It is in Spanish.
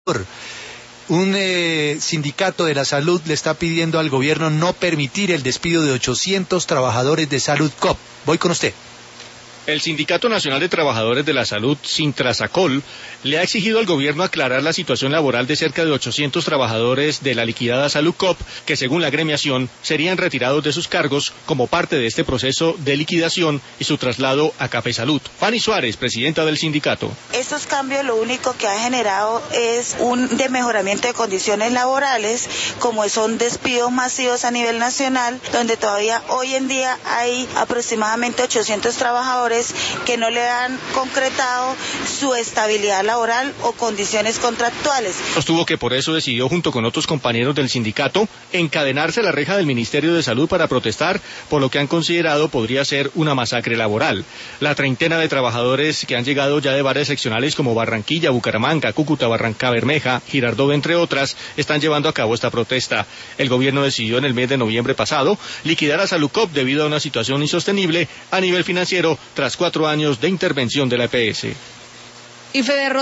Un sindicato de la salud le está pidiendo al gobierno no permitir el despido de 800 trabajadores de Saludcop. Voy con usted. El Sindicato Nacional de Trabajadores de la Salud, Sintrasacol, le ha exigido al gobierno aclarar la situación laboral de cerca de 800 trabajadores de la liquidada Saludcop, que según la agremiación serían retirados de sus cargos como parte de este proceso de liquidación y su traslado a Café Salud. Fanny Suárez, presidenta del sindicato. Estos cambios lo único que ha generado es un mejoramiento de condiciones laborales, como son despidos masivos a nivel nacional, donde todavía hoy en día hay aproximadamente 800 trabajadores que no le han concretado su estabilidad laboral o condiciones contractuales. Sostuvo que por eso decidió, junto con otros compañeros del sindicato, encadenarse a la reja del Ministerio de Salud para protestar por lo que han considerado podría ser una masacre laboral. La treintena de trabajadores que han llegado ya de varias seccionales como Barranquilla, Bucaramanga, Cúcuta, Barrancabermeja, Girardot, entre otras, están llevando a cabo esta protesta. El gobierno decidió en el mes de noviembre pasado liquidar a Saludcop debido a una situación insostenible a nivel financiero tras 4 años de intervención de la EPS.